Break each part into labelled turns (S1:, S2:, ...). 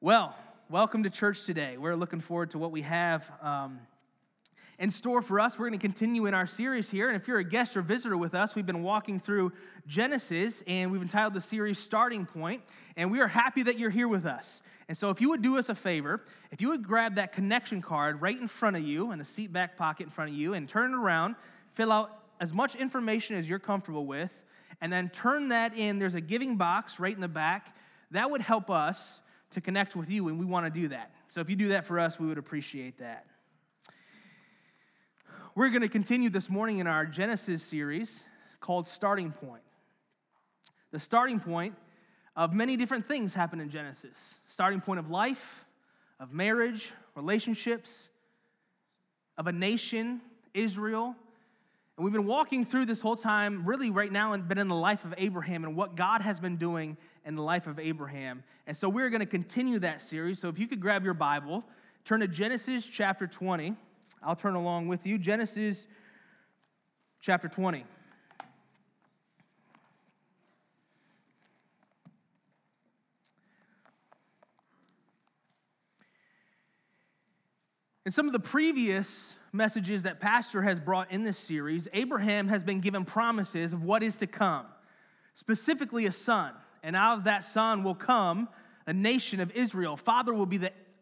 S1: Well, welcome to church today. We're looking forward to what we have in store for us. We're going to continue in our series here. And if you're a guest or visitor with us, we've been walking through Genesis, and we've entitled the series Starting Point. And we are happy that you're here with us. And so if you would do us a favor, if you would grab that connection card right in front of you, in the seat back pocket in front of you, and turn it around, fill out as much information as you're comfortable with, and then turn that in. There's a giving box right in the back. That would help us to connect with you, and we want to do that. So if you do that for us, we would appreciate that. We're going to continue this morning in our Genesis series called Starting Point. The starting point of many different things happen in Genesis. Starting point of life, of marriage, relationships, of a nation, Israel. And we've been walking through this whole time, really right now, and been in the life of Abraham and what God has been doing in the life of Abraham. And so we're going to continue that series. So if you could grab your Bible, turn to Genesis chapter 20. I'll turn along with you. Genesis chapter 20. In some of the previous messages that Pastor has brought in this series, Abraham has been given promises of what is to come, specifically a son. And out of that son will come a nation of Israel. Abraham will be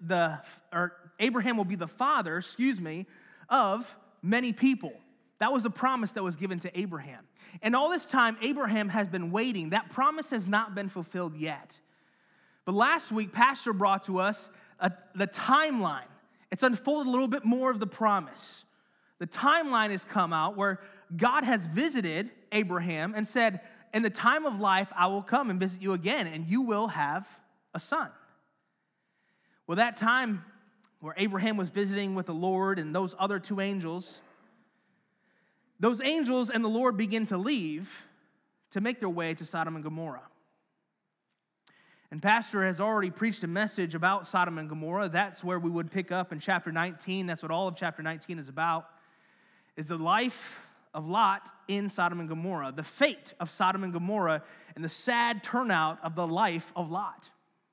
S1: the father, of many people. That was a promise that was given to Abraham. And all this time, Abraham has been waiting. That promise has not been fulfilled yet. But last week, Pastor brought to us the timeline. It's unfolded a little bit more of the promise. The timeline has come out where God has visited Abraham and said, in the time of life, I will come and visit you again, and you will have a son. Well, that time where Abraham was visiting with the Lord and those other two angels, those angels and the Lord begin to leave to make their way to Sodom and Gomorrah. And Pastor has already preached a message about Sodom and Gomorrah. That's where we would pick up in chapter 19. That's what all of chapter 19 is about, is the life of Lot in Sodom and Gomorrah, the fate of Sodom and Gomorrah, and the sad turnout of the life of Lot.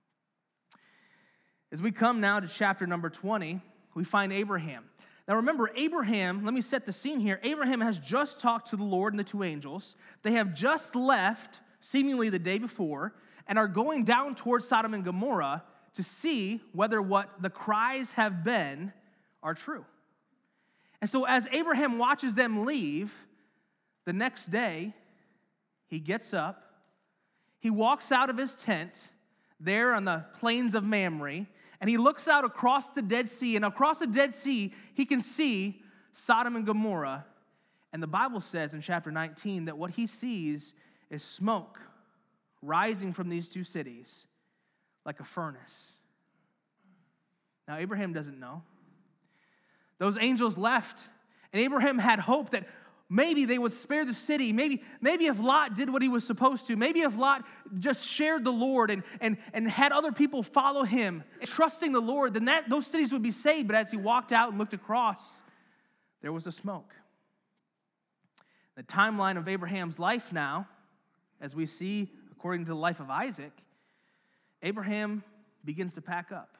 S1: As we come now to chapter number 20, we find Abraham. Now remember, Abraham, let me set the scene here. Abraham has just talked to the Lord and the two angels. They have just left, seemingly the day before, and are going down towards Sodom and Gomorrah to see whether what the cries have been are true. And so as Abraham watches them leave, the next day, he gets up, he walks out of his tent there on the plains of Mamre, and he looks out across the Dead Sea, and across the Dead Sea, he can see Sodom and Gomorrah. And the Bible says in chapter 19 that what he sees is smoke rising from these two cities like a furnace. Now, Abraham doesn't know. Those angels left, and Abraham had hope that maybe they would spare the city. Maybe if Lot did what he was supposed to, maybe if Lot just shared the Lord and had other people follow him, trusting the Lord, then those cities would be saved. But as he walked out and looked across, there was the smoke. The timeline of Abraham's life now, as we see according to the life of Isaac, Abraham begins to pack up.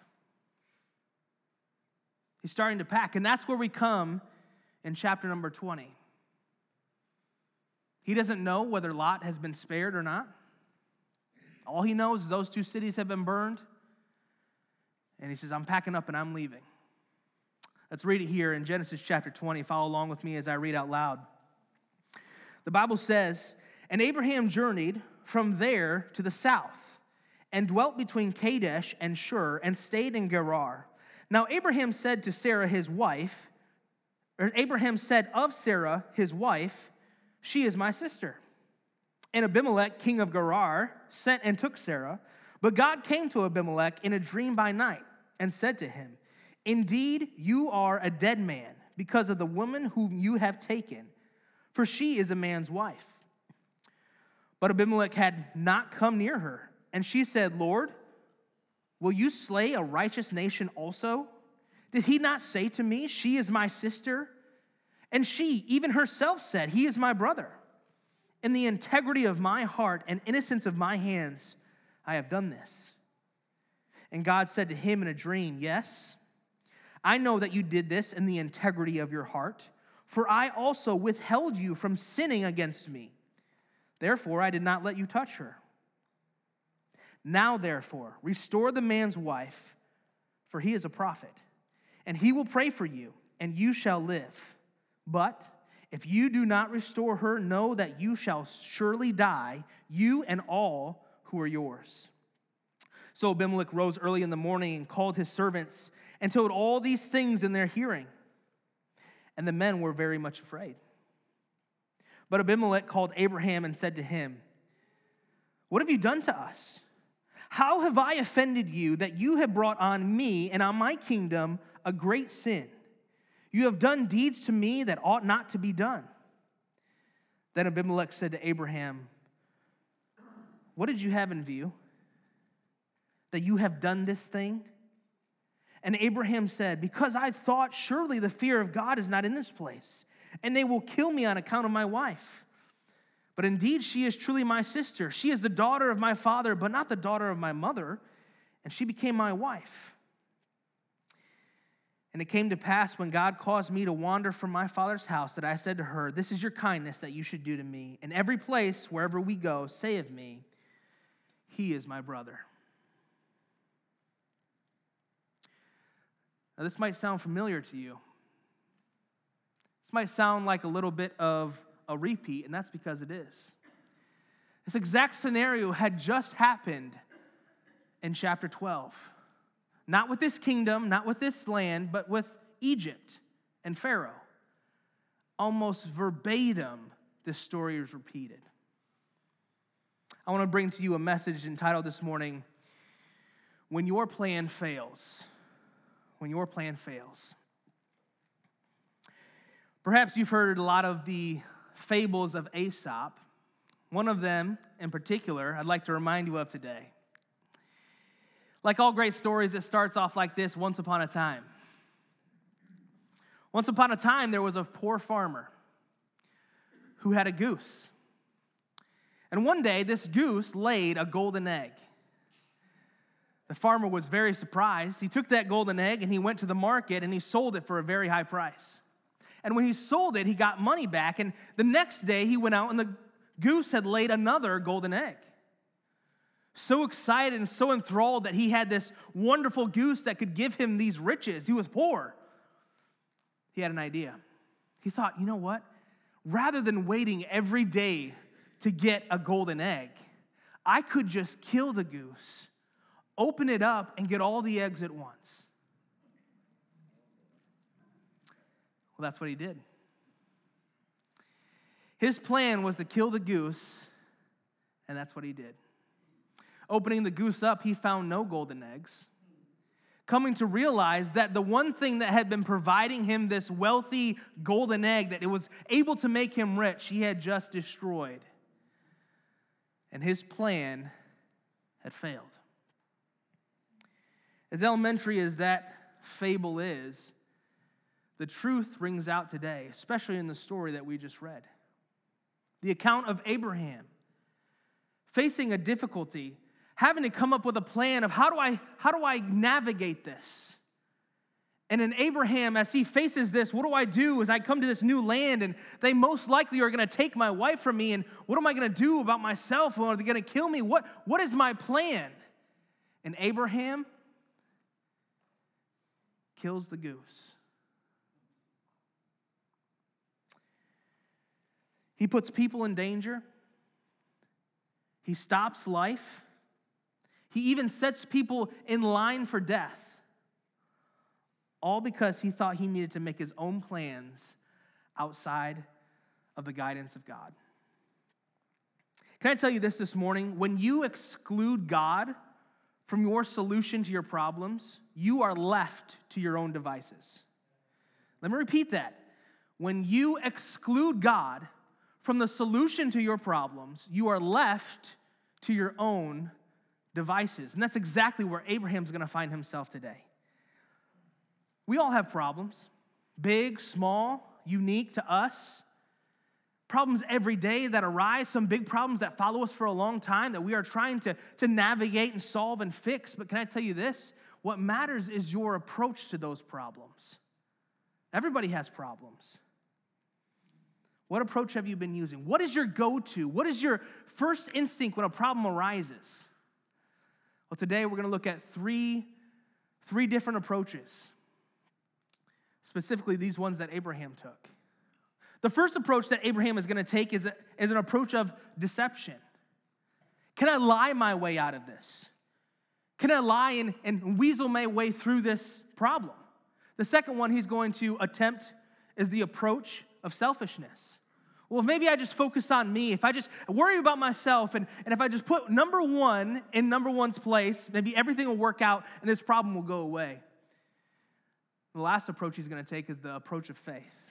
S1: He's starting to pack, and that's where we come in chapter number 20. He doesn't know whether Lot has been spared or not. All he knows is those two cities have been burned, and he says, I'm packing up and I'm leaving. Let's read it here in Genesis chapter 20. Follow along with me as I read out loud. The Bible says, and Abraham journeyed from there to the south and dwelt between Kadesh and Shur and stayed in Gerar. Now Abraham said of Sarah his wife, she is my sister. And Abimelech, king of Gerar, sent and took Sarah. But God came to Abimelech in a dream by night and said to him, indeed, you are a dead man because of the woman whom you have taken, for she is a man's wife. But Abimelech had not come near her. And she said, Lord, will you slay a righteous nation also? Did he not say to me, she is my sister? And she, even herself, said, he is my brother. In the integrity of my heart and innocence of my hands, I have done this. And God said to him in a dream, "Yes, I know that you did this in the integrity of your heart, for I also withheld you from sinning against me. Therefore, I did not let you touch her. Now, therefore, restore the man's wife, for he is a prophet, and he will pray for you, and you shall live. But if you do not restore her, know that you shall surely die, you and all who are yours." So Abimelech rose early in the morning and called his servants and told all these things in their hearing. And the men were very much afraid. But Abimelech called Abraham and said to him, "What have you done to us? How have I offended you that you have brought on me and on my kingdom a great sin? You have done deeds to me that ought not to be done." Then Abimelech said to Abraham, "What did you have in view? That you have done this thing?" And Abraham said, "Because I thought surely the fear of God is not in this place, and they will kill me on account of my wife. But indeed she is truly my sister. She is the daughter of my father, but not the daughter of my mother, and she became my wife. And it came to pass when God caused me to wander from my father's house that I said to her, 'This is your kindness that you should do to me. In every place, wherever we go, say of me, he is my brother.'" Now, this might sound familiar to you. This might sound like a little bit of a repeat, and that's because it is. This exact scenario had just happened in chapter 12. Not with this kingdom, not with this land, but with Egypt and Pharaoh. Almost verbatim, this story is repeated. I want to bring to you a message entitled this morning, "When Your Plan Fails." When your plan fails. Perhaps you've heard a lot of the fables of Aesop. One of them in particular I'd like to remind you of today. Like all great stories, it starts off like this: once upon a time. Once upon a time, there was a poor farmer who had a goose. And one day, this goose laid a golden egg. The farmer was very surprised. He took that golden egg and he went to the market and he sold it for a very high price. And when he sold it, he got money back. And the next day he went out and the goose had laid another golden egg. So excited and so enthralled that he had this wonderful goose that could give him these riches. He was poor. He had an idea. He thought, you know what? Rather than waiting every day to get a golden egg, I could just kill the goose, open it up, and get all the eggs at once. Well, that's what he did. His plan was to kill the goose, and that's what he did. Opening the goose up, he found no golden eggs. Coming to realize that the one thing that had been providing him this wealthy golden egg, that it was able to make him rich, he had just destroyed. And his plan had failed. As elementary as that fable is, the truth rings out today, especially in the story that we just read. The account of Abraham facing a difficulty, having to come up with a plan of how do I navigate this? And in Abraham, as he faces this, what do I do as I come to this new land and they most likely are going to take my wife from me, and what am I going to do about myself? Are they going to kill me? What is my plan? And Abraham kills the goose. He puts people in danger. He stops life. He even sets people in line for death. All because he thought he needed to make his own plans outside of the guidance of God. Can I tell you this morning? When you exclude God from your solution to your problems, you are left to your own devices. Let me repeat that. When you exclude God from the solution to your problems, you are left to your own devices. And that's exactly where Abraham's going to find himself today. We all have problems, big, small, unique to us. problems every day that arise, some big problems that follow us for a long time that we are trying to navigate and solve and fix. But can I tell you this? What matters is your approach to those problems. Everybody has problems. What approach have you been using? What is your go-to? What is your first instinct when a problem arises? Well, today we're going to look at three different approaches, specifically these ones that Abraham took. The first approach that Abraham is going to take is an approach of deception. Can I lie my way out of this? Can I lie and weasel my way through this problem? The second one he's going to attempt is the approach of selfishness. Well, maybe I just focus on me. If I just worry about myself and if I just put number one in number one's place, maybe everything will work out and this problem will go away. The last approach he's going to take is the approach of faith,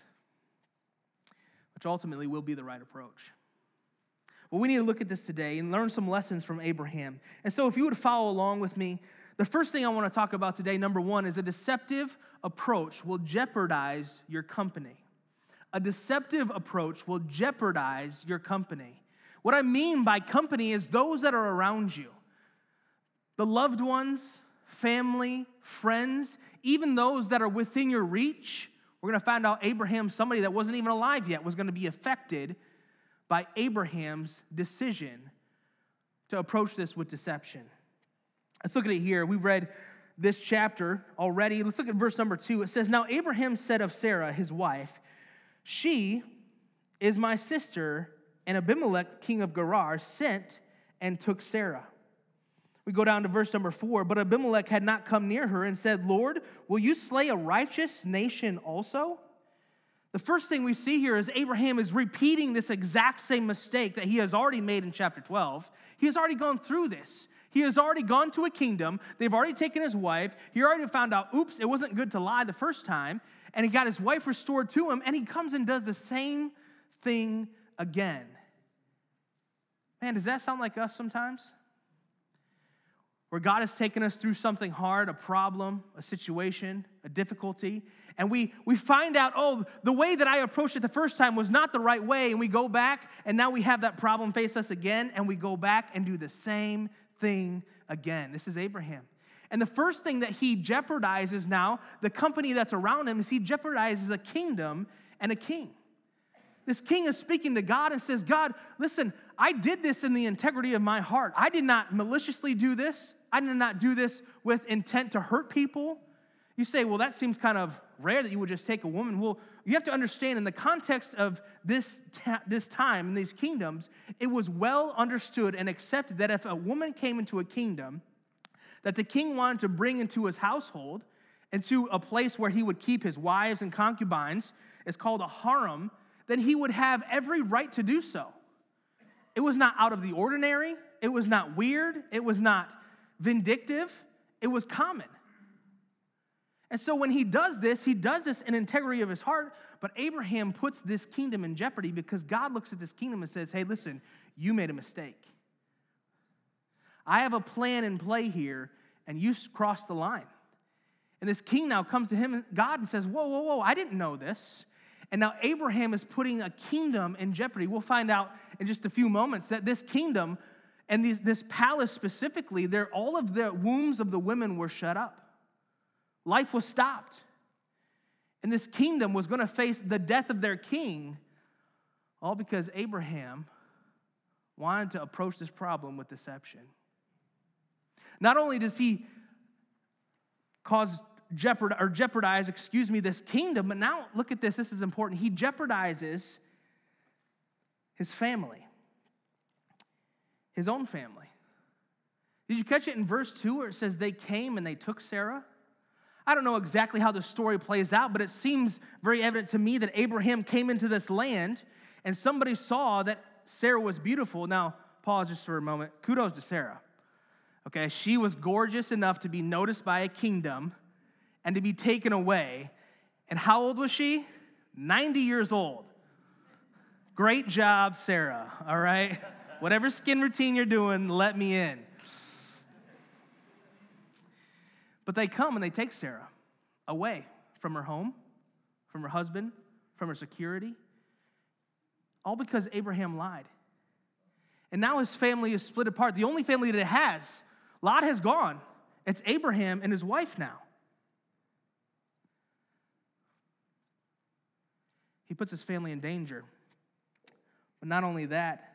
S1: which ultimately will be the right approach. Well, we need to look at this today and learn some lessons from Abraham. And so if you would follow along with me, the first thing I want to talk about today, number one, is a deceptive approach will jeopardize your company. A deceptive approach will jeopardize your company. What I mean by company is those that are around you. The loved ones, family, friends, even those that are within your reach. We're going to find out Abraham, somebody that wasn't even alive yet, was going to be affected by Abraham's decision to approach this with deception. Let's look at it here. We've read this chapter already. Let's look at verse number 2. It says, "Now Abraham said of Sarah, his wife, 'She is my sister,' and Abimelech, king of Gerar, sent and took Sarah." We go down to verse number 4. "But Abimelech had not come near her and said, 'Lord, will you slay a righteous nation also?'" The first thing we see here is Abraham is repeating this exact same mistake that he has already made in chapter 12. He has already gone through this. He has already gone to a kingdom. They've already taken his wife. He already found out, oops, it wasn't good to lie the first time. And he got his wife restored to him, and he comes and does the same thing again. Man, does that sound like us sometimes? Where God has taken us through something hard, a problem, a situation, a difficulty, and we find out, oh, the way that I approached it the first time was not the right way, and we go back, and now we have that problem face us again, and we go back and do the same thing again. This is Abraham. And the first thing that he jeopardizes now, the company that's around him, is he jeopardizes a kingdom and a king. This king is speaking to God and says, "God, listen, I did this in the integrity of my heart. I did not maliciously do this. I did not do this with intent to hurt people." You say, well, that seems kind of rare that you would just take a woman. Well, you have to understand in the context of this time in these kingdoms, it was well understood and accepted that if a woman came into a kingdom that the king wanted to bring into his household, into a place where he would keep his wives and concubines, it's called a harem, then he would have every right to do so. It was not out of the ordinary. It was not weird. It was not vindictive. It was common. And so when he does this in integrity of his heart, but Abraham puts this kingdom in jeopardy because God looks at this kingdom and says, hey, listen, you made a mistake. I have a plan in play here, and you crossed the line. And this king now comes to him, God, and says, whoa, I didn't know this. And now Abraham is putting a kingdom in jeopardy. We'll find out in just a few moments that this kingdom and this palace specifically, all of the wombs of the women were shut up. Life was stopped. And this kingdom was going to face the death of their king, all because Abraham wanted to approach this problem with deception. Not only does he jeopardize this kingdom, but now look at this. This is important. He jeopardizes his family, his own family. Did you catch it in verse 2 where it says they came and they took Sarah? I don't know exactly how the story plays out, but it seems very evident to me that Abraham came into this land and somebody saw that Sarah was beautiful. Now, pause just for a moment. Kudos to Sarah. Okay, she was gorgeous enough to be noticed by a kingdom and to be taken away. And how old was she? 90 years old. Great job, Sarah, all right? Whatever skin routine you're doing, let me in. But they come and they take Sarah away from her home, from her husband, from her security. All because Abraham lied. And now his family is split apart. The only family that it has, Lot has gone. It's Abraham and his wife now. He puts his family in danger. But not only that,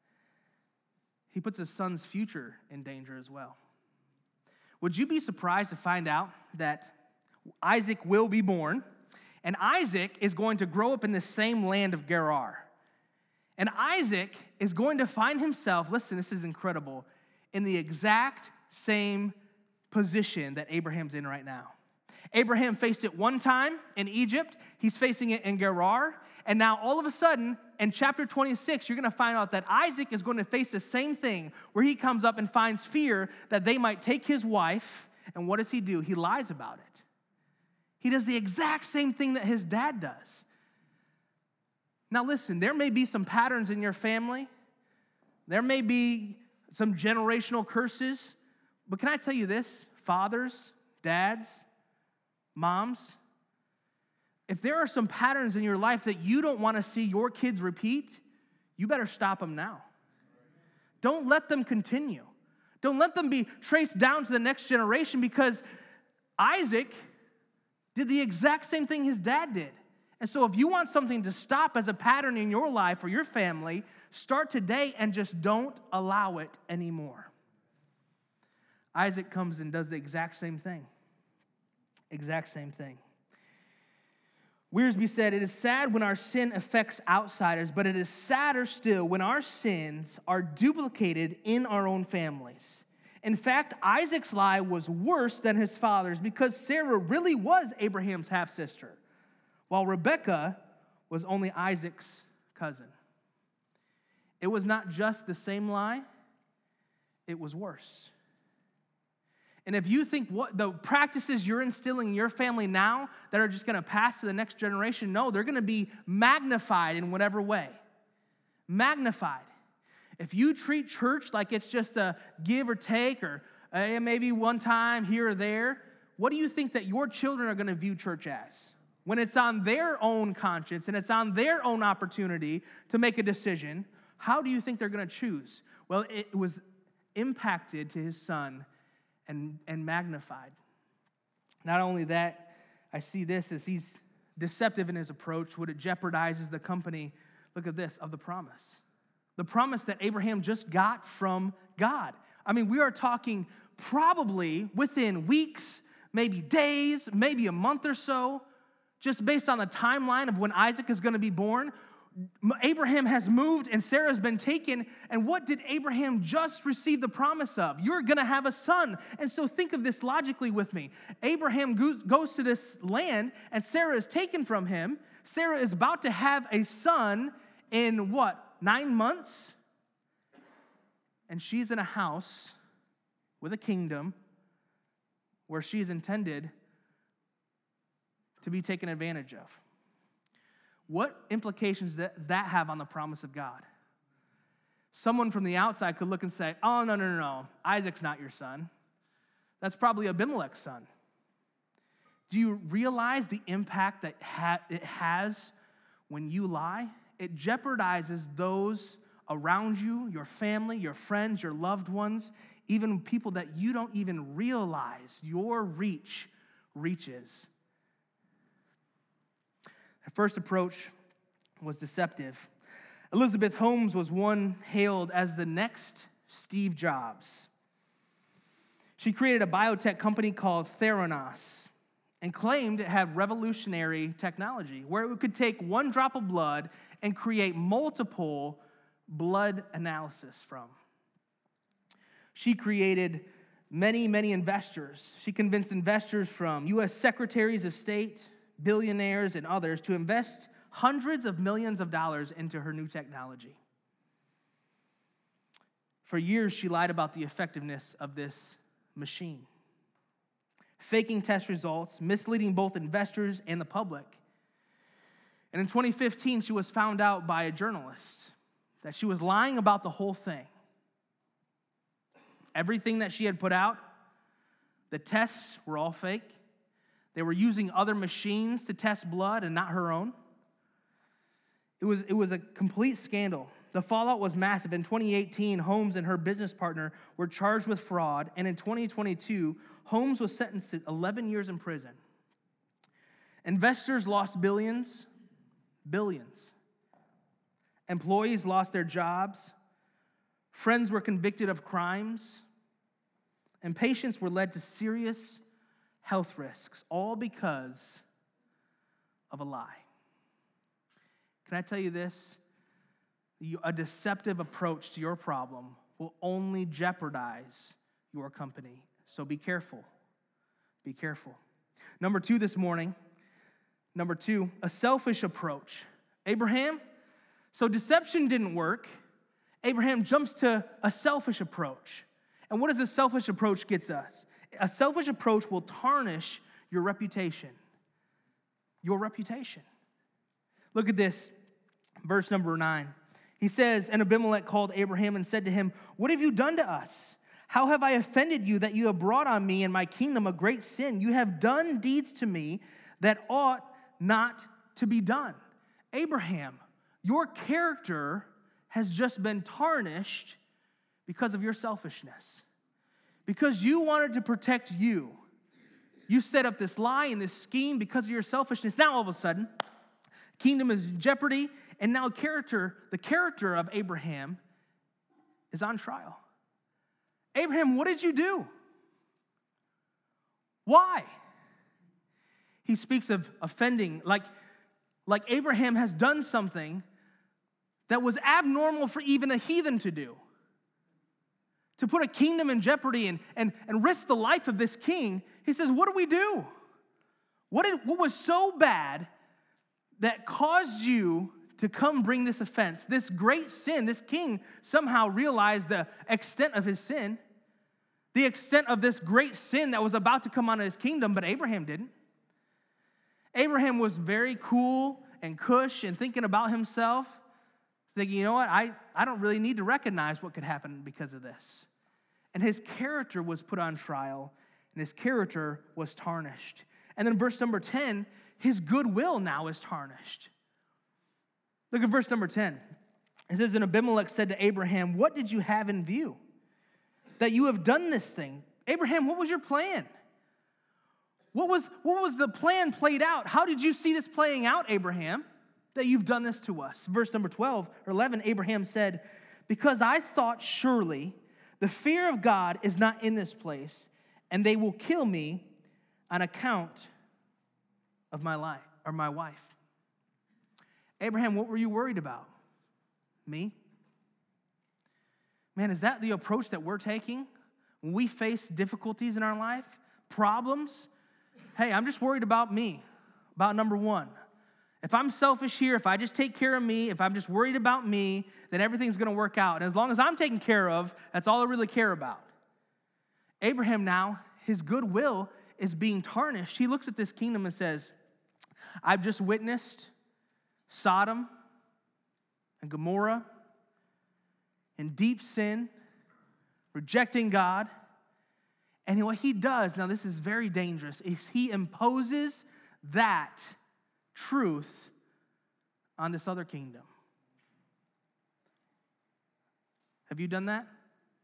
S1: he puts his son's future in danger as well. Would you be surprised to find out that Isaac will be born, and Isaac is going to grow up in the same land of Gerar? And Isaac is going to find himself, listen, this is incredible, in the exact same position that Abraham's in right now. Abraham faced it one time in Egypt. He's facing it in Gerar. And now all of a sudden, in chapter 26, you're going to find out that Isaac is going to face the same thing where he comes up and finds fear that they might take his wife. And what does he do? He lies about it. He does the exact same thing that his dad does. Now listen, there may be some patterns in your family. There may be some generational curses. But can I tell you this? Fathers, dads, moms, if there are some patterns in your life that you don't want to see your kids repeat, you better stop them now. Don't let them continue. Don't let them be traced down to the next generation, because Isaac did the exact same thing his dad did. And so if you want something to stop as a pattern in your life or your family, start today and just don't allow it anymore. Isaac comes and does the exact same thing. Exact same thing. Wiersbe said, "It is sad when our sin affects outsiders, but it is sadder still when our sins are duplicated in our own families." In fact, Isaac's lie was worse than his father's, because Sarah really was Abraham's half-sister, while Rebekah was only Isaac's cousin. It was not just the same lie, it was worse. And if you think what the practices you're instilling in your family now that are just going to pass to the next generation, no, they're going to be magnified in whatever way. Magnified. If you treat church like it's just a give or take, or maybe one time here or there, what do you think that your children are going to view church as? When it's on their own conscience and it's on their own opportunity to make a decision, how do you think they're going to choose? Well, it was impacted to his son and magnified. Not only that, I see this as he's deceptive in his approach, what it jeopardizes the company, look at this, of the promise. The promise that Abraham just got from God. I mean, we are talking probably within weeks, maybe days, maybe a month or so, just based on the timeline of when Isaac is going to be born. Abraham has moved and Sarah's been taken. And what did Abraham just receive the promise of? You're going to have a son. And so think of this logically with me. Abraham goes to this land and Sarah is taken from him. Sarah is about to have a son in what, 9 months? And she's in a house with a kingdom where she is intended to be taken advantage of. What implications does that have on the promise of God? Someone from the outside could look and say, oh, no. Isaac's not your son. That's probably Abimelech's son. Do you realize the impact that it has when you lie? It jeopardizes those around you, your family, your friends, your loved ones, even people that you don't even realize your reach reaches. Her first approach was deceptive. Elizabeth Holmes was one hailed as the next Steve Jobs. She created a biotech company called Theranos and claimed it had revolutionary technology where it could take one drop of blood and create multiple blood analysis from. She created many investors. She convinced investors from U.S. secretaries of state, billionaires, and others to invest hundreds of millions of dollars into her new technology. For years, she lied about the effectiveness of this machine, faking test results, misleading both investors and the public. And in 2015, she was found out by a journalist that she was lying about the whole thing. Everything that she had put out, the tests were all fake. They were using other machines to test blood and not her own. It was a complete scandal. The fallout was massive. In 2018, Holmes and her business partner were charged with fraud, and in 2022, Holmes was sentenced to 11 years in prison. Investors lost billions. Employees lost their jobs. Friends were convicted of crimes. And patients were led to serious health risks, all because of a lie. Can I tell you this? A deceptive approach to your problem will only jeopardize your company. So be careful. Be careful. Number two this morning. A selfish approach. Abraham, so deception didn't work. Abraham jumps to a selfish approach. And what does a selfish approach get us? A selfish approach will tarnish your reputation. Your reputation. Look at this, verse number 9. He says, and Abimelech called Abraham and said to him, "What have you done to us? How have I offended you that you have brought on me and my kingdom a great sin? You have done deeds to me that ought not to be done." Abraham, your character has just been tarnished because of your selfishness. Because you wanted to protect you. You set up this lie and this scheme because of your selfishness. Now all of a sudden, kingdom is in jeopardy, and now the character of Abraham is on trial. Abraham, what did you do? Why? He speaks of offending, like Abraham has done something that was abnormal for even a heathen to do. To put a kingdom in jeopardy and risk the life of this king, he says, what do we do? What was so bad that caused you to come bring this offense, this great sin? This king somehow realized the extent of his sin, the extent of this great sin that was about to come on his kingdom, but Abraham didn't. Abraham was very cool and cush and thinking about himself, thinking, you know what, I don't really need to recognize what could happen because of this. And his character was put on trial, and his character was tarnished. And then verse number 10, his goodwill now is tarnished. Look at verse number 10. It says, and Abimelech said to Abraham, "What did you have in view? That you have done this thing." Abraham, what was your plan? What was the plan played out? How did you see this playing out, Abraham, that you've done this to us? Verse number 12 or 11, Abraham said, "Because I thought surely the fear of God is not in this place, and they will kill me on account of my life or my wife." Abraham, what were you worried about? Me? Man, is that the approach that we're taking when we face difficulties in our life, problems? Hey, I'm just worried about me, about number one. If I'm selfish here, if I just take care of me, if I'm just worried about me, then everything's going to work out. And as long as I'm taken care of, that's all I really care about. Abraham now, his goodwill is being tarnished. He looks at this kingdom and says, I've just witnessed Sodom and Gomorrah in deep sin, rejecting God. And what he does, now this is very dangerous, is he imposes that truth on this other kingdom. Have you done that?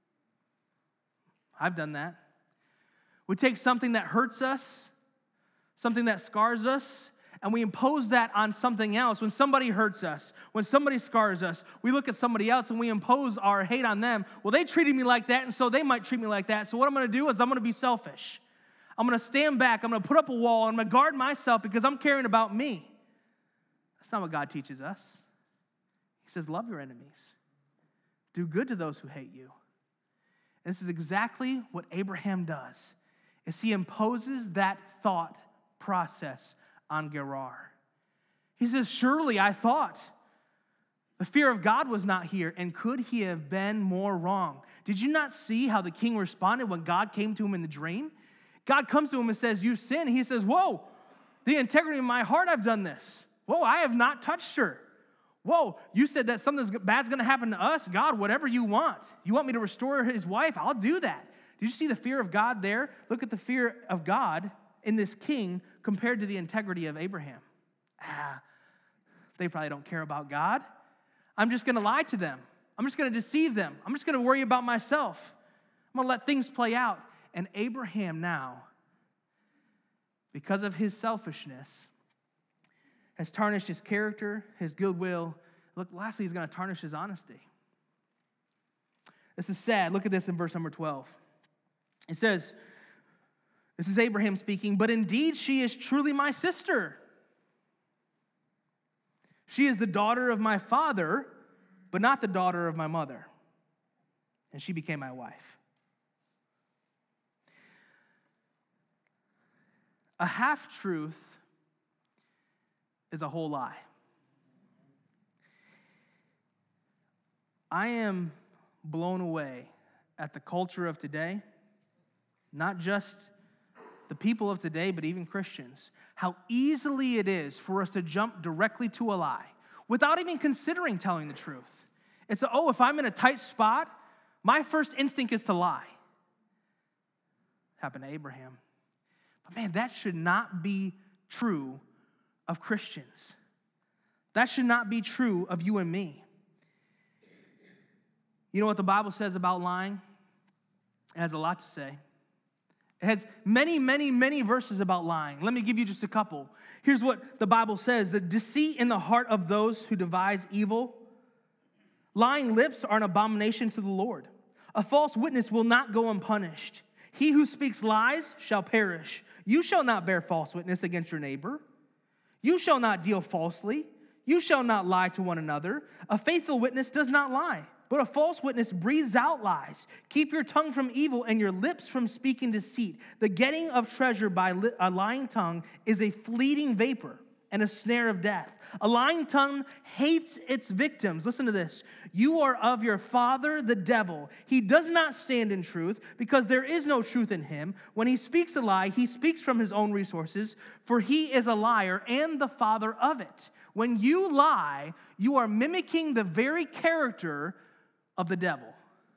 S1: I've done that. We take something that hurts us, something that scars us, and we impose that on something else. When somebody hurts us, when somebody scars us, we look at somebody else and we impose our hate on them. Well, they treated me like that, and so they might treat me like that. So what I'm going to do is I'm going to be selfish. I'm going to stand back. I'm going to put up a wall. I'm going to guard myself because I'm caring about me. That's not what God teaches us. He says, love your enemies. Do good to those who hate you. And this is exactly what Abraham does, is he imposes that thought process on Gerar. He says, surely I thought the fear of God was not here, and could he have been more wrong? Did you not see how the king responded when God came to him in the dream? God comes to him and says, you sinned. He says, whoa, the integrity of my heart, I've done this. Whoa, I have not touched her. Whoa, you said that something bad's going to happen to us. God, whatever you want. You want me to restore his wife? I'll do that. Did you see the fear of God there? Look at the fear of God in this king compared to the integrity of Abraham. They probably don't care about God. I'm just going to lie to them. I'm just going to deceive them. I'm just going to worry about myself. I'm going to let things play out. And Abraham now, because of his selfishness, has tarnished his character, his goodwill. Look, lastly, he's going to tarnish his honesty. This is sad. Look at this in verse number 12. It says, this is Abraham speaking, but indeed she is truly my sister. She is the daughter of my father, but not the daughter of my mother. And she became my wife. A half-truth is a whole lie. I am blown away at the culture of today, not just the people of today, but even Christians, how easily it is for us to jump directly to a lie without even considering telling the truth. It's, if I'm in a tight spot, my first instinct is to lie. Happened to Abraham. But man, that should not be true of Christians. That should not be true of you and me. You know what the Bible says about lying? It has a lot to say. It has many, many, many verses about lying. Let me give you just a couple. Here's what the Bible says. The deceit in the heart of those who devise evil. Lying lips are an abomination to the Lord. A false witness will not go unpunished. He who speaks lies shall perish. You shall not bear false witness against your neighbor. You shall not deal falsely. You shall not lie to one another. A faithful witness does not lie, but a false witness breathes out lies. Keep your tongue from evil and your lips from speaking deceit. The getting of treasure by a lying tongue is a fleeting vapor and a snare of death. A lying tongue hates its victims. Listen to this. You are of your father, the devil. He does not stand in truth because there is no truth in him. When he speaks a lie, he speaks from his own resources, for he is a liar and the father of it. When you lie, you are mimicking the very character of the devil.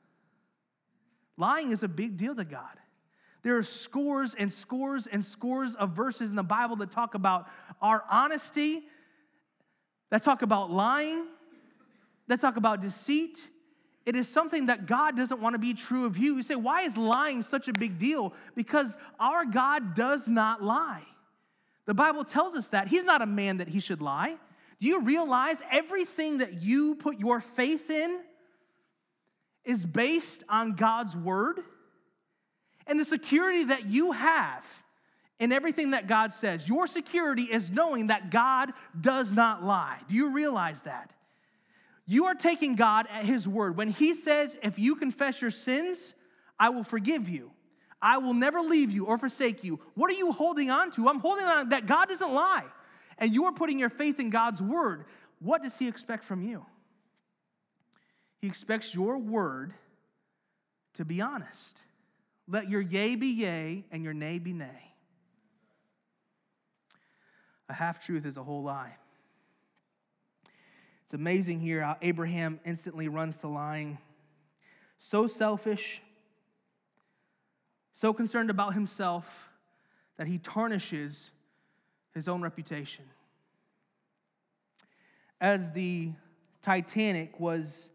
S1: Lying is a big deal to God. There are scores and scores and scores of verses in the Bible that talk about our honesty, that talk about lying, that talk about deceit. It is something that God doesn't want to be true of you. You say, why is lying such a big deal? Because our God does not lie. The Bible tells us that. He's not a man that he should lie. Do you realize everything that you put your faith in is based on God's word? And the security that you have in everything that God says, your security is knowing that God does not lie. Do you realize that? You are taking God at his word. When he says, if you confess your sins, I will forgive you. I will never leave you or forsake you. What are you holding on to? I'm holding on that God doesn't lie. And you are putting your faith in God's word. What does he expect from you? He expects your word to be honest. Let your yea be yea and your nay be nay. A half-truth is a whole lie. It's amazing here how Abraham instantly runs to lying. So selfish, so concerned about himself that he tarnishes his own reputation. As the Titanic was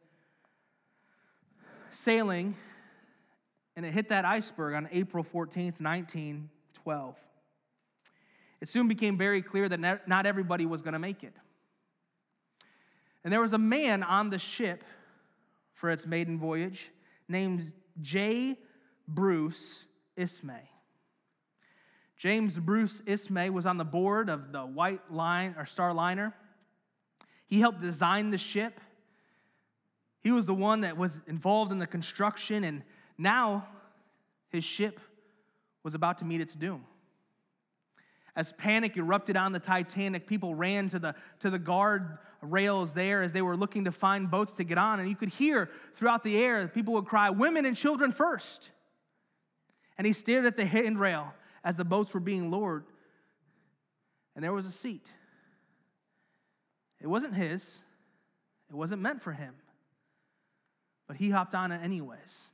S1: sailing and it hit that iceberg on April 14th, 1912, it soon became very clear that not everybody was going to make it. And there was a man on the ship for its maiden voyage named J. Bruce Ismay. James Bruce Ismay was on the board of the White Line or Star Liner. He helped design the ship. He was the one that was involved in the construction, and now his ship was about to meet its doom. As panic erupted on the Titanic, people ran to the guard rails there as they were looking to find boats to get on. And you could hear throughout the air, people would cry, "Women and children first." And he stared at the handrail as the boats were being lowered. And there was a seat. It wasn't his. It wasn't meant for him. But he hopped on it anyways.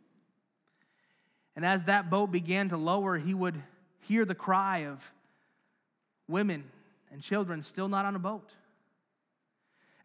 S1: And as that boat began to lower, he would hear the cry of women and children still not on a boat.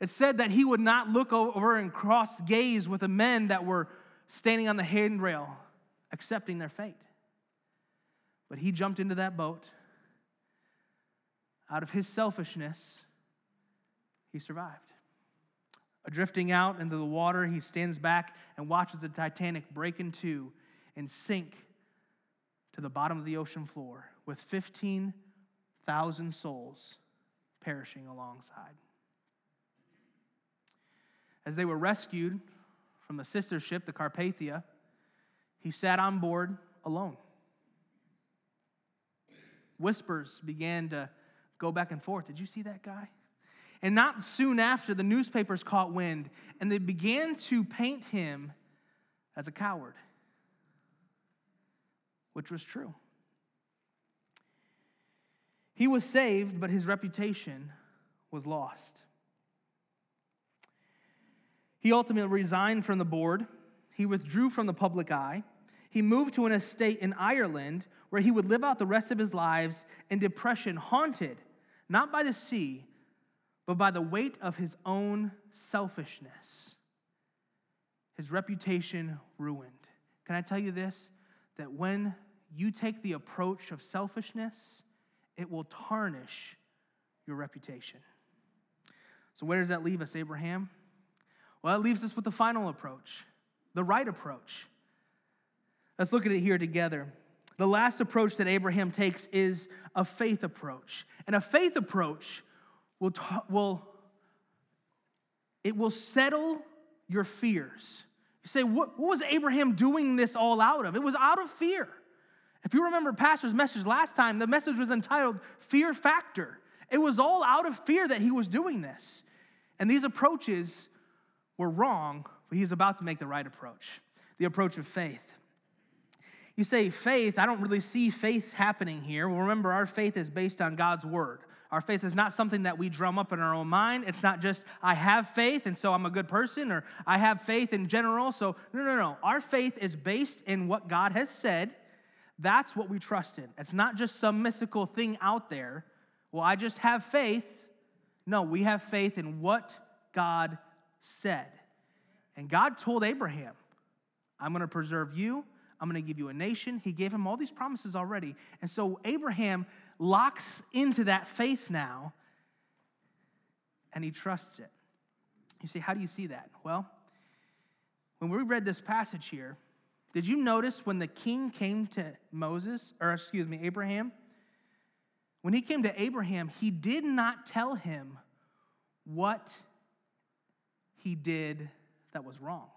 S1: It said that he would not look over and cross gaze with the men that were standing on the handrail, accepting their fate. But he jumped into that boat. Out of his selfishness, he survived. Drifting out into the water, he stands back and watches the Titanic break in two and sink to the bottom of the ocean floor with 15,000 souls perishing alongside. As they were rescued from the sister ship, the Carpathia, he sat on board alone. Whispers began to go back and forth. Did you see that guy? And not soon after, the newspapers caught wind, and they began to paint him as a coward, which was true. He was saved, but his reputation was lost. He ultimately resigned from the board. He withdrew from the public eye. He moved to an estate in Ireland where he would live out the rest of his lives in depression, haunted not by the sea, but by the weight of his own selfishness. His reputation ruined. Can I tell you this? That when you take the approach of selfishness, it will tarnish your reputation. So where does that leave us, Abraham? Well, it leaves us with the final approach, the right approach. Let's look at it here together. The last approach that Abraham takes is a faith approach. And a faith approach will settle your fears. You say, what was Abraham doing this all out of? It was out of fear. If you remember Pastor's message last time, the message was entitled Fear Factor. It was all out of fear that he was doing this. And these approaches were wrong, but he's about to make the right approach, the approach of faith. You say faith, I don't really see faith happening here. Well, remember, our faith is based on God's word. Our faith is not something that we drum up in our own mind. It's not just, I have faith, and so I'm a good person, or I have faith in general. So, no. Our faith is based in what God has said. That's what we trust in. It's not just some mystical thing out there. Well, I just have faith. No, we have faith in what God said. And God told Abraham, I'm going to preserve you. I'm going to give you a nation. He gave him all these promises already. And so Abraham locks into that faith now, and he trusts it. You say, how do you see that? Well, when we read this passage here, did you notice when the king came to Abraham? When he came to Abraham, he did not tell him what he did that was wrong.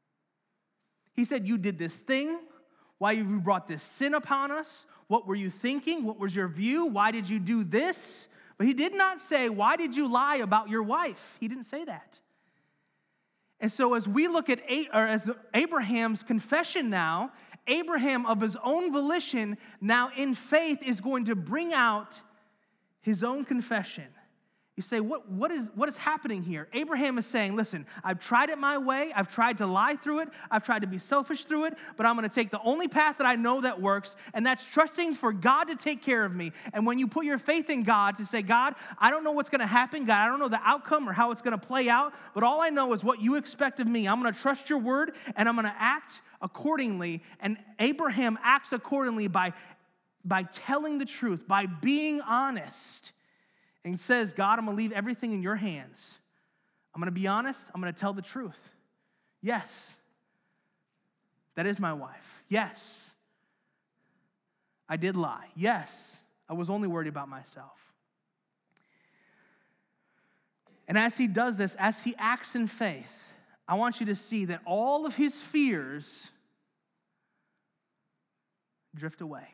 S1: He said, you did this thing. Why have you brought this sin upon us? What were you thinking? What was your view? Why did you do this? But he did not say, why did you lie about your wife? He didn't say that. And so as we look at as Abraham's confession now, Abraham of his own volition now in faith is going to bring out his own confession. You say, what is happening here? Abraham is saying, listen, I've tried it my way. I've tried to lie through it. I've tried to be selfish through it, but I'm going to take the only path that I know that works, and that's trusting for God to take care of me. And when you put your faith in God to say, God, I don't know what's going to happen. God, I don't know the outcome or how it's going to play out, but all I know is what you expect of me. I'm going to trust your word, and I'm going to act accordingly. And Abraham acts accordingly by telling the truth, by being honest. And he says, God, I'm going to leave everything in your hands. I'm going to be honest. I'm going to tell the truth. Yes, that is my wife. Yes, I did lie. Yes, I was only worried about myself. And as he does this, as he acts in faith, I want you to see that all of his fears drift away.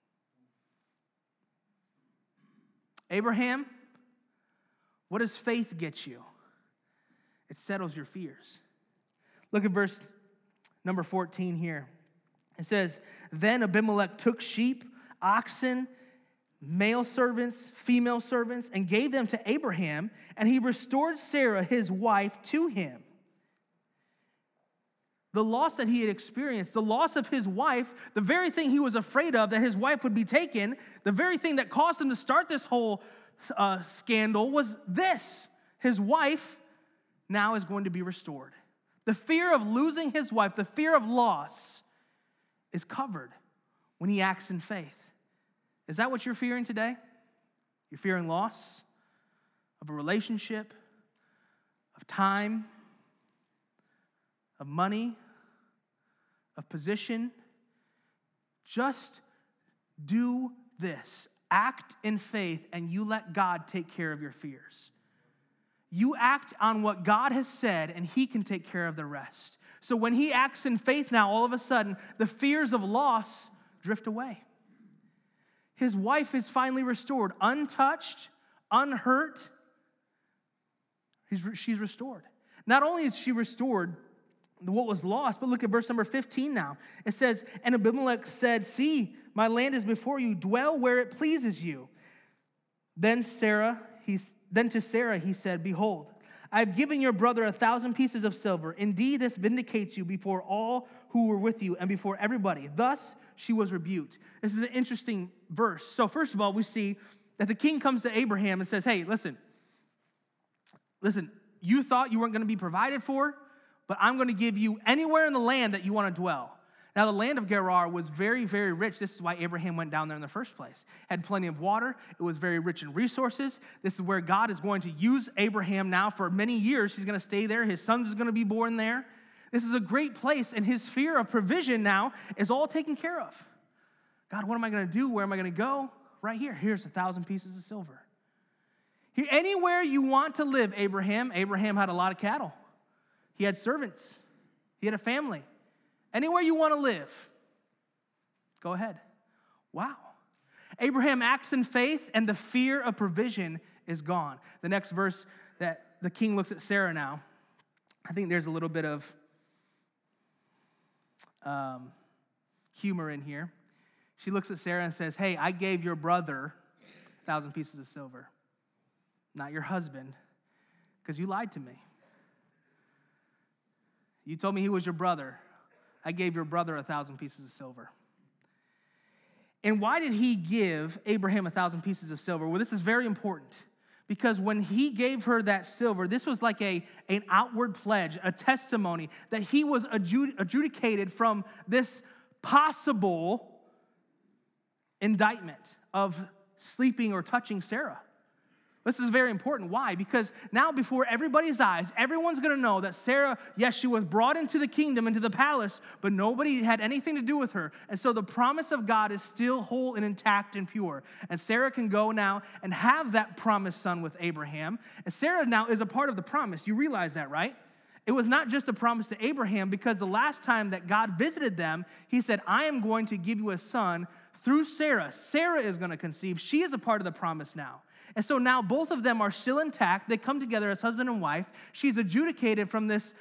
S1: Abraham, what does faith get you? It settles your fears. Look at verse number 14 here. It says, then Abimelech took sheep, oxen, male servants, female servants, and gave them to Abraham, and he restored Sarah, his wife, to him. The loss that he had experienced, the loss of his wife, the very thing he was afraid of, that his wife would be taken, the very thing that caused him to start this whole scandal was this. His wife now is going to be restored. The fear of losing his wife, the fear of loss, is covered when he acts in faith. Is that what you're fearing today? You're fearing loss of a relationship, of time, of money, of position? Just do this. Act in faith, and you let God take care of your fears. You act on what God has said, and he can take care of the rest. So when he acts in faith now, all of a sudden, the fears of loss drift away. His wife is finally restored, untouched, unhurt. She's restored. Not only is she restored what was lost, but look at verse number 15 now. It says, and Abimelech said, see, my land is before you. Dwell where it pleases you. Then to Sarah he said, behold, I have given your brother 1,000 pieces of silver. Indeed, this vindicates you before all who were with you and before everybody. Thus she was rebuked. This is an interesting verse. So first of all, we see that the king comes to Abraham and says, hey, listen, you thought you weren't going to be provided for, but I'm going to give you anywhere in the land that you want to dwell. Now, the land of Gerar was very, very rich. This is why Abraham went down there in the first place. Had plenty of water. It was very rich in resources. This is where God is going to use Abraham now for many years. He's going to stay there. His sons are going to be born there. This is a great place, and his fear of provision now is all taken care of. God, what am I going to do? Where am I going to go? Right here. Here's 1,000 pieces of silver. Here, anywhere you want to live, Abraham. Abraham had a lot of cattle. He had servants. He had a family. Anywhere you want to live, go ahead. Wow. Abraham acts in faith, and the fear of provision is gone. The next verse that the king looks at Sarah now, I think there's a little bit of humor in here. She looks at Sarah and says, hey, I gave your brother 1,000 pieces of silver, not your husband, because you lied to me. You told me he was your brother. I gave your brother 1,000 pieces of silver. And why did he give Abraham 1,000 pieces of silver? Well, this is very important because when he gave her that silver, this was like an outward pledge, a testimony that he was adjudicated from this possible indictment of sleeping or touching Sarah. This is very important. Why? Because now before everybody's eyes, everyone's going to know that Sarah, yes, she was brought into the kingdom, into the palace, but nobody had anything to do with her. And so the promise of God is still whole and intact and pure. And Sarah can go now and have that promised son with Abraham. And Sarah now is a part of the promise. You realize that, right? It was not just a promise to Abraham, because the last time that God visited them, he said, I am going to give you a son through Sarah. Sarah is going to conceive. She is a part of the promise now. And so now both of them are still intact. They come together as husband and wife. She's adjudicated from this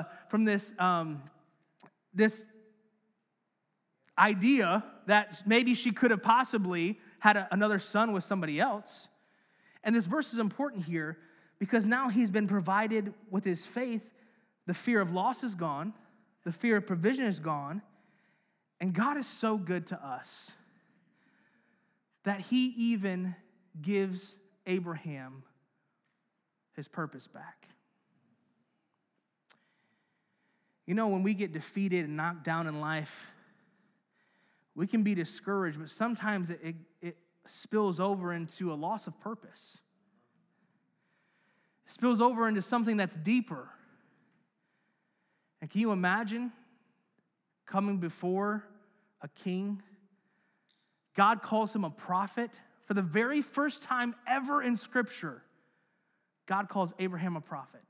S1: idea that maybe she could have possibly had another son with somebody else. And this verse is important here because now he's been provided with his faith. The fear of loss is gone. The fear of provision is gone. And God is so good to us that he even gives Abraham his purpose back. You know, when we get defeated and knocked down in life, we can be discouraged, but sometimes it spills over into a loss of purpose. It spills over into something that's deeper. And can you imagine coming before a king? God calls him a prophet. For the very first time ever in Scripture, God calls Abraham a prophet.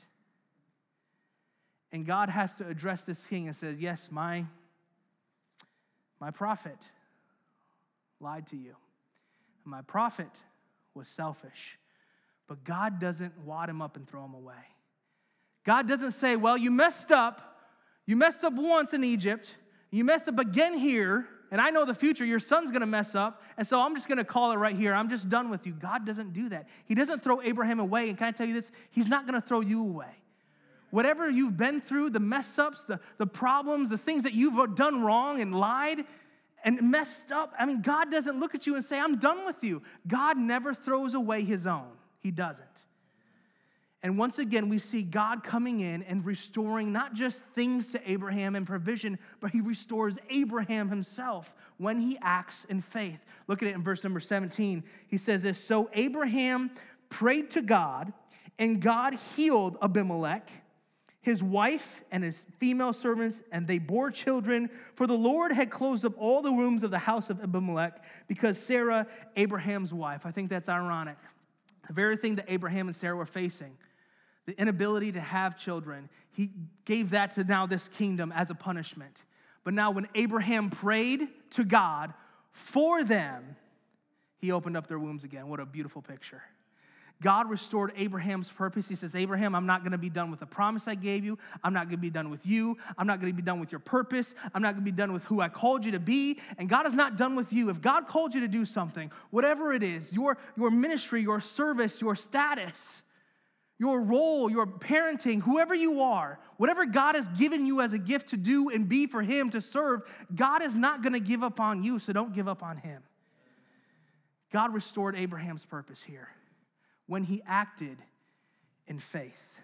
S1: And God has to address this king and says, yes, my prophet lied to you. And my prophet was selfish. But God doesn't wad him up and throw him away. God doesn't say, well, you messed up. You messed up once in Egypt. You messed up again here. And I know the future, your son's going to mess up. And so I'm just going to call it right here. I'm just done with you. God doesn't do that. He doesn't throw Abraham away. And can I tell you this? He's not going to throw you away. Whatever you've been through, the mess ups, the problems, the things that you've done wrong and lied and messed up. I mean, God doesn't look at you and say, I'm done with you. God never throws away his own. He doesn't. And once again, we see God coming in and restoring not just things to Abraham and provision, but he restores Abraham himself when he acts in faith. Look at it in verse number 17. He says this, so Abraham prayed to God, and God healed Abimelech, his wife and his female servants, and they bore children. For the Lord had closed up all the wombs of the house of Abimelech because Sarah, Abraham's wife. I think that's ironic. The very thing that Abraham and Sarah were facing, the inability to have children, he gave that to now this kingdom as a punishment. But now when Abraham prayed to God for them, he opened up their wombs again. What a beautiful picture. God restored Abraham's purpose. He says, Abraham, I'm not going to be done with the promise I gave you. I'm not going to be done with you. I'm not going to be done with your purpose. I'm not going to be done with who I called you to be. And God is not done with you. If God called you to do something, whatever it is, your ministry, your service, your status, your role, your parenting, whoever you are, whatever God has given you as a gift to do and be for him to serve, God is not going to give up on you, so don't give up on him. God restored Abraham's purpose here when he acted in faith.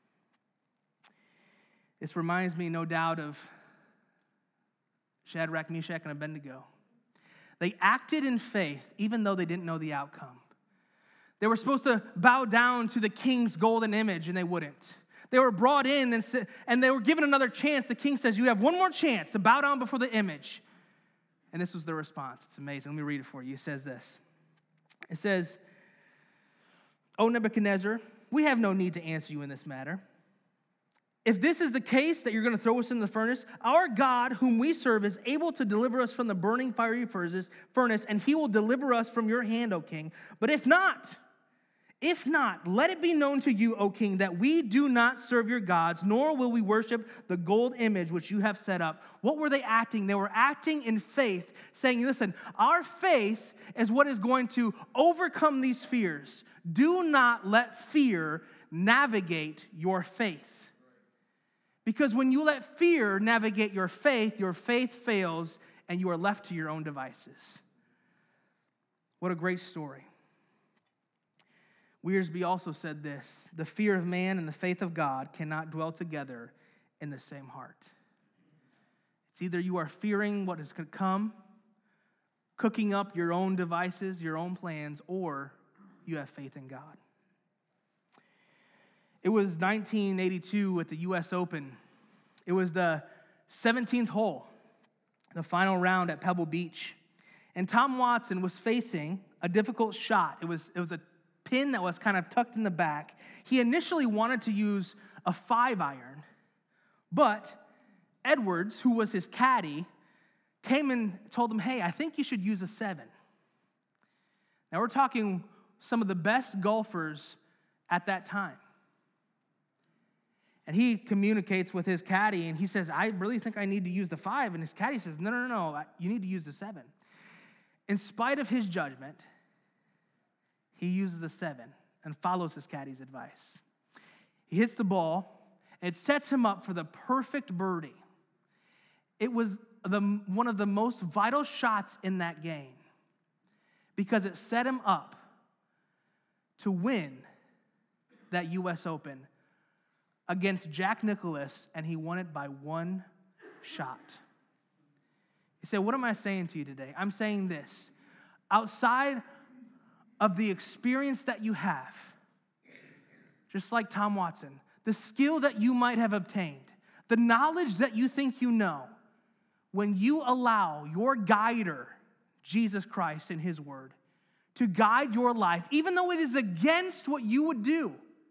S1: This reminds me, no doubt, of Shadrach, Meshach, and Abednego. They acted in faith even though they didn't know the outcome. They were supposed to bow down to the king's golden image, and they wouldn't. They were brought in and they were given another chance. The king says, you have one more chance to bow down before the image. And this was their response. It's amazing. Let me read it for you. It says this. It says, O Nebuchadnezzar, we have no need to answer you in this matter. If this is the case, that you're going to throw us in the furnace, our God, whom we serve, is able to deliver us from the burning fiery furnace, and he will deliver us from your hand, O king. But if not, let it be known to you, O king, that we do not serve your gods, nor will we worship the gold image which you have set up. What were they acting? They were acting in faith, saying, listen, our faith is what is going to overcome these fears. Do not let fear navigate your faith. Because when you let fear navigate your faith fails, and you are left to your own devices. What a great story. Wiersbe also said this, the fear of man and the faith of God cannot dwell together in the same heart. It's either you are fearing what is to come, cooking up your own devices, your own plans, or you have faith in God. It was 1982 at the U.S. Open. It was the 17th hole, the final round at Pebble Beach. And Tom Watson was facing a difficult shot. It was a pin that was kind of tucked in the back. He initially wanted to use a 5-iron, but Edwards, who was his caddy, came and told him, hey, I think you should use a 7. Now we're talking some of the best golfers at that time. And he communicates with his caddy, and he says, I really think I need to use the 5. And his caddy says, no, you need to use the 7. In spite of his judgment, he uses the 7 and follows his caddy's advice. He hits the ball, and it sets him up for the perfect birdie. It was one of the most vital shots in that game because it set him up to win that U.S. Open against Jack Nicklaus, and he won it by 1 shot. You say, what am I saying to you today? I'm saying this. Outside of the experience that you have, just like Tom Watson, the skill that you might have obtained, the knowledge that you think you know, when you allow your guider, Jesus Christ and his word, to guide your life, even though it is against what you would do,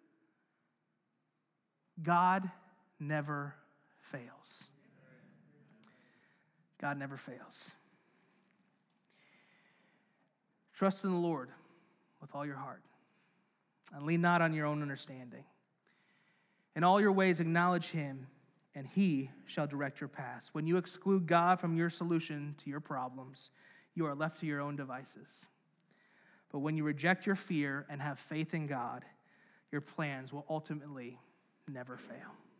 S1: God never fails. God never fails. Trust in the Lord with all your heart, and lean not on your own understanding. In all your ways acknowledge him, and he shall direct your paths. When you exclude God from your solution to your problems, you are left to your own devices. But when you reject your fear and have faith in God, your plans will ultimately never fail.